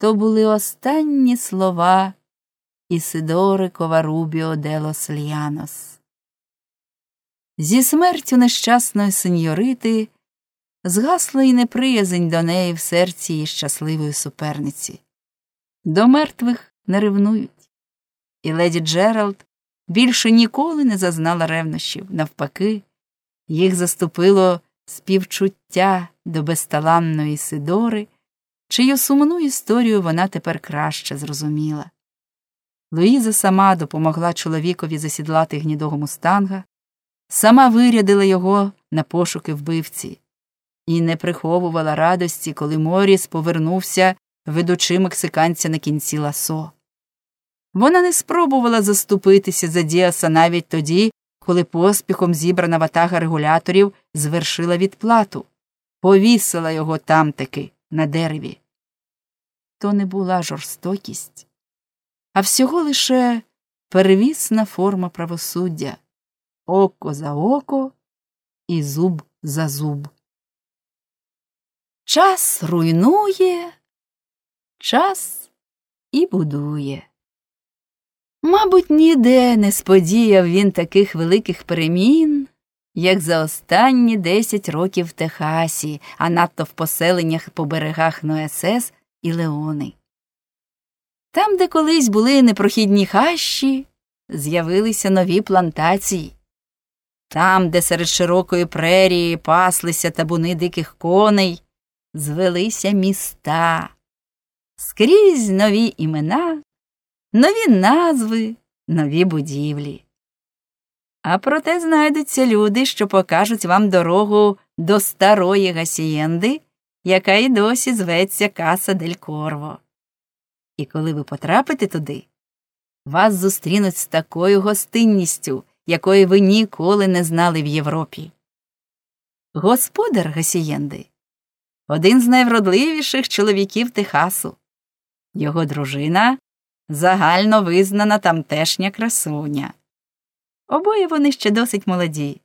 То були останні слова Ісидори Коварубіо де лос Льянос. Зі смертю нещасної сеньорити згасла й неприязнь до неї в серці її щасливої суперниці. До мертвих не ревнують. І леді Джеральд більше ніколи не зазнала ревнощів. Навпаки, їх заступило співчуття до безталанної Ісидори, чию сумну історію вона тепер краще зрозуміла. Луїза сама допомогла чоловікові засідлати гнідого мустанга, сама вирядила його на пошуки вбивці і не приховувала радості, коли Моріс повернувся, ведучи мексиканця на кінці ласо. Вона не спробувала заступитися за Діаса навіть тоді, коли поспіхом зібрана ватага регуляторів звершила відплату, повісила його там-таки на дереві. То не була жорстокість, а всього лише первісна форма правосуддя – око за око і зуб за зуб. Час руйнує, час і будує. Мабуть, ніде не сподіяв він таких великих перемін, як за останні 10 років в Техасі, а надто в поселеннях по берегах Нуесес і Леони. Там, де колись були непрохідні хащі, з'явилися нові плантації. Там, де серед широкої прерії паслися табуни диких коней, звелися міста. Скрізь нові імена, нові назви, нові будівлі. А проте знайдуться люди, що покажуть вам дорогу до старої Гасієнди, яка й досі зветься Каса дель Корво. І коли ви потрапите туди, вас зустрінуть з такою гостинністю, якої ви ніколи не знали в Європі. Господар Гасієнди – один з найвродливіших чоловіків Техасу. Його дружина – загально визнана тамтешня красуня. Обоє вони ще досить молоді.